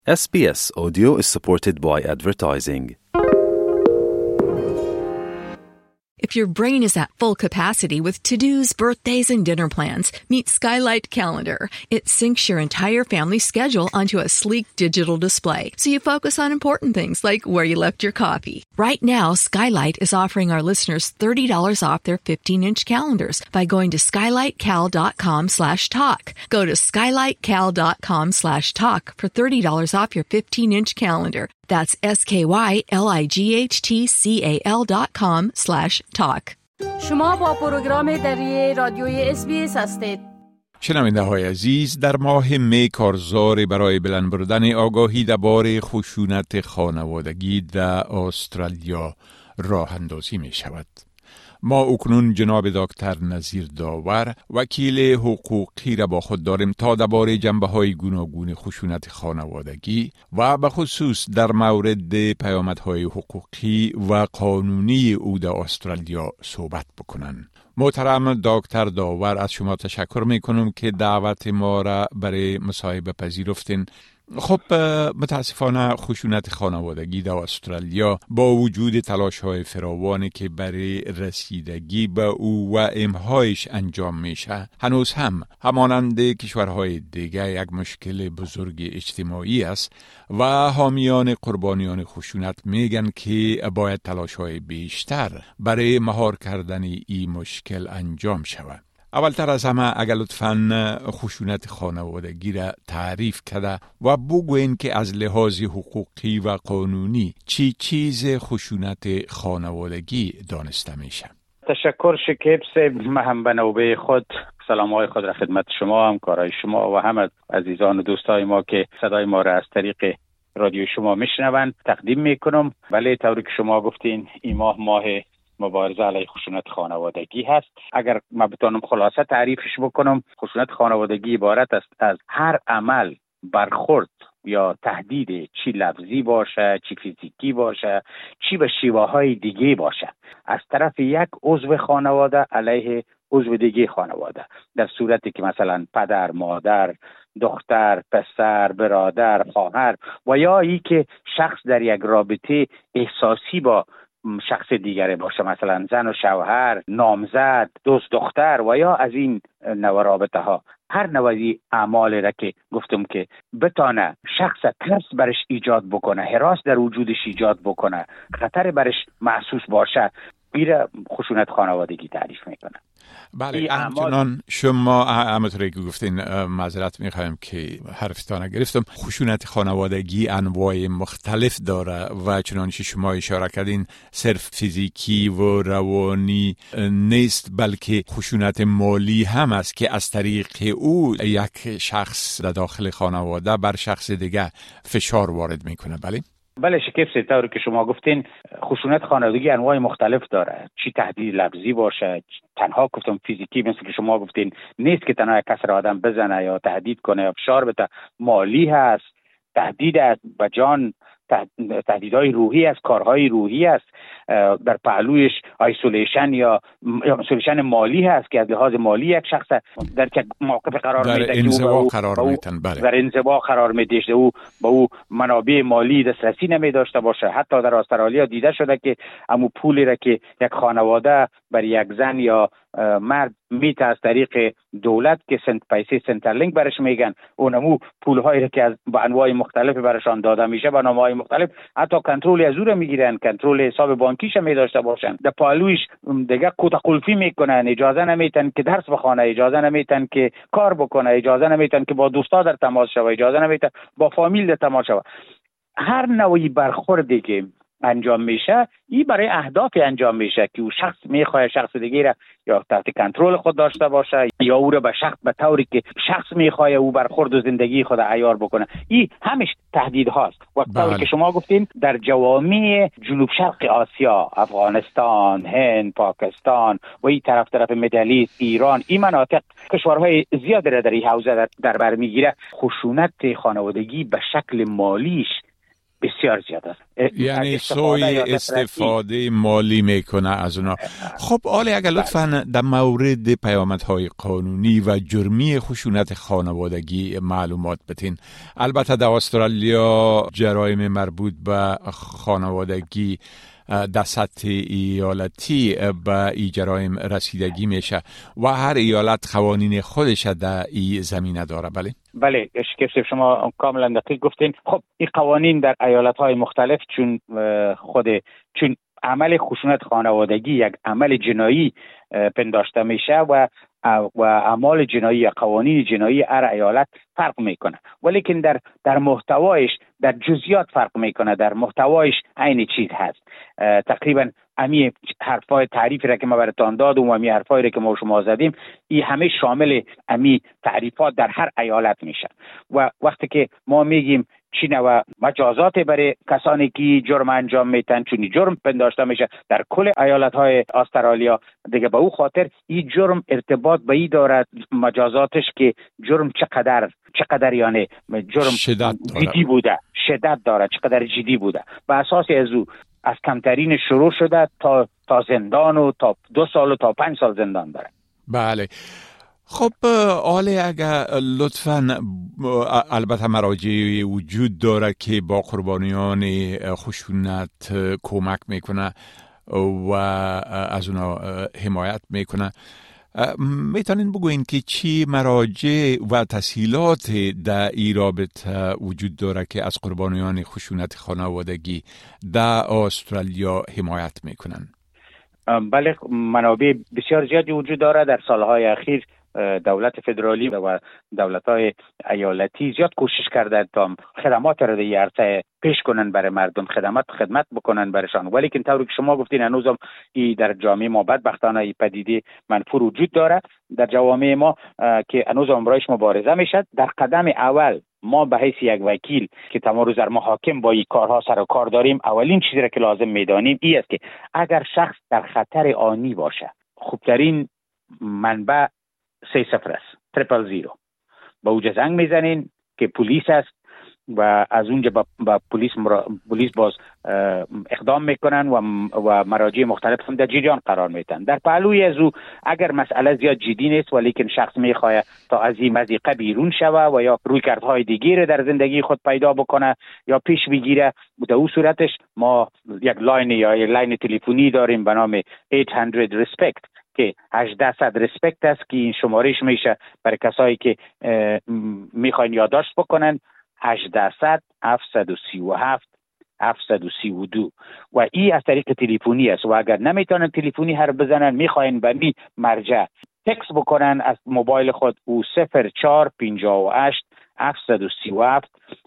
SBS Audio is supported by advertising. If your brain is at full capacity with to-dos, birthdays, and dinner plans, meet Skylight Calendar. It syncs your entire family schedule onto a sleek digital display, so you focus on important things like where you left your coffee. Right now, Skylight is offering our listeners $30 off their 15-inch calendars by going to skylightcal.com/talk. Go to skylightcal.com/talk for $30 off your 15-inch calendar. That's skylightcal.com/talk. شما با پروگرام دری رادیوی SBS هستید. شنونده های عزیز، در ماه می کارزار برای بلند بردن آگاهی درباره خشونت خانوادگی در استرالیا راه اندازی می شود. ما اکنون جناب دکتر نظیر داور، وکیل حقوقی را با خود داریم تا درباره جنبه‌های گوناگون خشونت خانوادگی و به خصوص در مورد پیامدهای حقوقی و قانونی او در استرالیا صحبت بکنند. محترم دکتر داور، از شما تشکر میکنم که دعوت ما را برای مصاحبه پذیرفتین. خب متاسفانه خشونت خانوادگی در استرالیا با وجود تلاش‌های فراوانی که برای رسیدگی به او و امهایش انجام میشه، هنوز هم همانند کشورهای دیگر یک مشکل بزرگ اجتماعی است و حامیان قربانیان خشونت میگن که باید تلاش‌های بیشتر برای مهار کردن این مشکل انجام شود. اولتر از همه اگر لطفاً خشونت خانوادگی را تعریف کرده و بگوین که از لحاظ حقوقی و قانونی چی چیز خشونت خانوادگی دانسته میشه؟ تشکر شکیب صاحب. من هم به نوبه خود سلام‌های خود را خدمت شما، همکارای شما و همه عزیزان و دوستای ما که صدای ما را از طریق رادیو شما میشنوند تقدیم میکنم. ولی طوری که شما گفتین این ماه مبارزه علیه خشونت خانوادگی هست. اگر من بتونم خلاصه تعریفش بکنم، خشونت خانوادگی عبارت است از هر عمل، برخورد یا تهدید، چی لفظی باشه، چی فیزیکی باشه، چی به شیوه‌های دیگه باشه، از طرف یک عضو خانواده علیه عضو دیگه خانواده، در صورتی که مثلا پدر، مادر، دختر، پسر، برادر، خواهر و یا ای که شخص در یک رابطه احساسی با شخص دیگره باشه، مثلا زن و شوهر، نامزد، دوست دختر و یا از این نوع رابطه ها، هر نوعی اعمال را که گفتم که بتانه شخص ترس برش ایجاد بکنه، هراس در وجودش ایجاد بکنه، خطر برش محسوس باشه، ایره خشونت خانوادگی تعریف میکنه. بله، همچنان شما همونطوری که گفتین، معذرت میخوایم که حرفتان گرفتم، خشونت خانوادگی انواع مختلف داره و چنانچه شما اشاره کردین صرف فیزیکی و روانی نیست، بلکه خشونت مالی هم است که از طریق او یک شخص در داخل خانواده بر شخص دیگه فشار وارد میکنه. بله شکیب صاحب، طوری که شما گفتین خشونت خانوادگی انواع مختلف داره. چی تهدید لفظی باشه، تنها گفتم فیزیکی مثل که شما گفتین نیست که تنها یک کس را آدم بزنه یا تهدید کنه یا فشار بده، مالی هست، تهدید است به جان، تهدیدهای روحی است، کارهای روحی است، در پهلویش آیسولیشن یا آیسولیشن مالی هست که از لحاظ مالی یک شخص در یک موقف قرار میده، در انزوا قرار میدن. در انزوا قرار میده، او با او منابع مالی دسترسی نمی داشته باشه. حتی در استرالیا دیده شده که همون پولی را که یک خانواده بر یک زن یا مرد میته از طریق دولت که پیسه سنترلینک برش میگن، اونمو پولهایی را که از با انواع مختلف برشان داده میشه به نامهای مختلف، حتی کنترل از او را میگیرن، کنترل حساب بانکیش می داشته باشن، در پالویش دیگه کوتا قلفی میکنن، اجازه نمیتن که درس بخونه، اجازه نمیتن که کار بکنه، اجازه نمیتن که با دوستا در تماس شوه، اجازه نمیتن با فامیل در تماس شوه. هر نوعی برخوردی که انجام میشه این برای اهداف انجام میشه که او شخص میخواد شخص دیگه را یا تحت کنترل خود داشته باشه یا او را به شخص به طوری که شخص میخواد او برخورد و زندگی خود عیار بکنه. این همش تهدید هاست. و طوری که شما گفتین در جوامع جنوب شرق آسیا، افغانستان، هند، پاکستان و این طرف مدل ایست، ایران، این مناطق کشورهای زیادی در این حوزه در بر میگیره. خشونت خانوادگی به شکل مالیش بسیار زیاد است. یعنی سوی استفاده مالی میکنه از اونا. خب آلی اگر لطفاً در مورد پیامدهای قانونی و جرمی خشونت خانوادگی معلومات بتین. البته در استرالیا جرایم مربوط به خانوادگی در سطح ایالتی به این جرایم رسیدگی میشه و هر ایالت قوانین خودش در این زمینه داره. بله شکیب شما کاملا دقیق گفتین. خب این قوانین در ایالت‌های مختلف چون عمل خشونت خانوادگی یک عمل جنایی پنداشته میشه و اعمال جنایی یا قوانین جنایی هر ایالت فرق میکنه، ولیکن در محتوایش در جزئیات فرق میکنه. در محتوایش عین چیز هست. تقریبا امی حرفای تعریفی را که ما براتون دادم و امی حرفایی را که ما شما زدیم این همه شامل امی تعریفات در هر ایالت میشه. و وقتی که ما میگیم چین و مجازات برای کسانی که جرم انجام میتن، چون جرم پنداشته میشه در کل ایالت‌های استرالیا دیگه، به او خاطر این جرم ارتباط به این دارد مجازاتش که جرم چقدر یعنی جرم جدی بوده، شدت داره، چقدر جدی بوده. به اساس از کمترین شروع شده تا زندان و تا 2 سال و تا 5 سال زندان داره. بله. خب آله اگر لطفاً البته مراجعی وجود داره که با قربانیان خشونت کمک میکنه و از اونا حمایت میکنه. میتونین بگوین که چی مراجع و تسهیلات در این رابطه وجود داره که از قربانیان خشونت خانوادگی در استرالیا حمایت میکنن؟ بله منابع بسیار زیادی وجود داره. در سالهای اخیر دولت فدرالی و دولت‌های ایالتی زیاد کوشش کرده تا خدمات را در عرصه پیش کنن برای مردم، خدمت بکنن برشان. ولی که طوری که شما گفتین هنوزم در جامعه ما بدبختانه این پدیده منفور وجود داره. در جوامع ما که هنوزم برایش مبارزه میشد. در قدم اول ما به حیث یک وکیل که تمام روز در محاکم با این کارها سر و کار داریم، اولین چیزی را که لازم میدانیم این است که اگر شخص در خطر آنی باشه، خوبترین منبع 30 است 000 با اوج زنگ میزنین که پلیس است و از اونجا با پلیس باز اقدام میکنن و مراجع مختلف هم در جریان قرار میتن. در پهلوی از او اگر مسئله زیاد جدی نیست ولیکن شخص میخواد تا از این مضیقه بیرون شوه و یا رویکردهای دیگه در زندگی خود پیدا بکنه یا پیش بگیره، در اون صورتش ما یک لاین تلفنی داریم به نام 800 ریسپکت که 800 ریسپکت است که این شمارش میشه برای کسایی که میخواین یادداشت بکنن 800 737 732 و این از طریق تلفنی است. و اگر نمیتونن تلفنی هر بزنن میخواین به می مرجع تکس بکنن از موبایل خود او 0458 737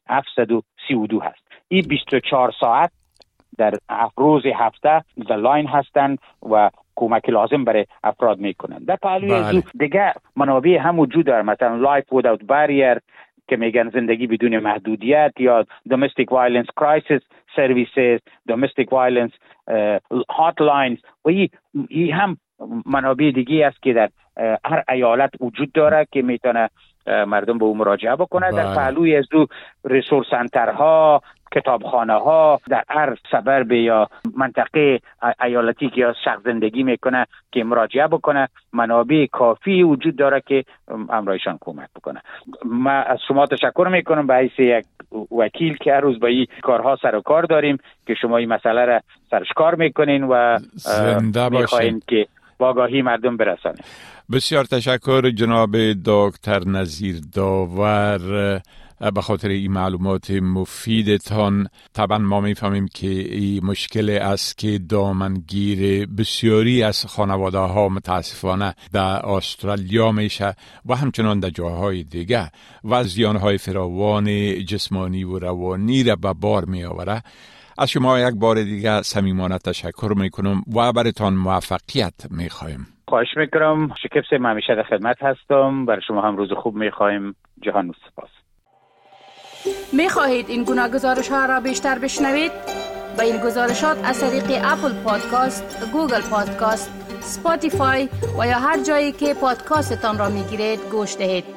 732 هست. این 24 ساعت در روز هفته در لاین هستن و کمک لازم برای افراد میکنن. در پهلوی دیگه منابع هم وجود داره، مثلا لایف وداوت باریر که میگن زندگی بدون محدودیت، یا domestic violence crisis services، domestic violence hotlines و این هم منابع دیگه است که در هر ایالت وجود داره که میتونه مردم به اون مراجعه بکنه. در پهلوی از دو ریسورس سنترها، کتابخانه ها در هر سبرب یا منطقه ایالتی که شخص زندگی میکنه که مراجعه بکنه، منابع کافی وجود داره که امرایشان کمک بکنه. من از شما تشکر میکنم به حیث یک وکیل که هر روز با این کارها سر و کار داریم که شما این مسئله را سرش کار میکنین و میخواین که آگاهی مردم برسانه. بسیار تشکر جناب دکتر نظیر داور به خاطر این معلومات مفیدتان. طبعا ما میفهمیم که این مشکل است که دامنگیر بسیاری از خانواده ها متاسفانه در استرالیا میشه و همچنان در جاهای دیگه و زیانهای فراوان جسمانی و روانی را به بار می آوره. از شما یک بار دیگه صمیمانه تشکر میکنم و براتان موفقیت میخوایم. خواهش میکنم. شکیب صاحب همیشه در خدمت هستم. برای شما هم روز خوب میخوایم. جهان سپاس. میخواهید این گناه گزارش ها را بیشتر بشنوید؟ با این گزارشات از طریق اپل پادکاست، گوگل پادکاست، سپاتیفای و یا هر جایی که پادکاستتان را میگیرید گوش دهید.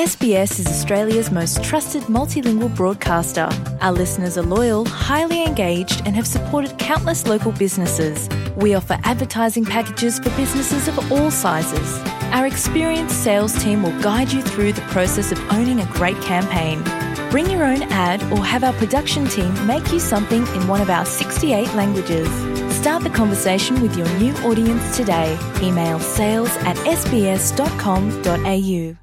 SBS is Australia's most trusted multilingual broadcaster. Our listeners are loyal, highly engaged and have supported countless local businesses. We offer advertising packages for businesses of all sizes. Our experienced sales team will guide you through the process of owning a great campaign. Bring your own ad or have our production team make you something in one of our 68 languages. Start the conversation with your new audience today. Email sales@sbs.com.au.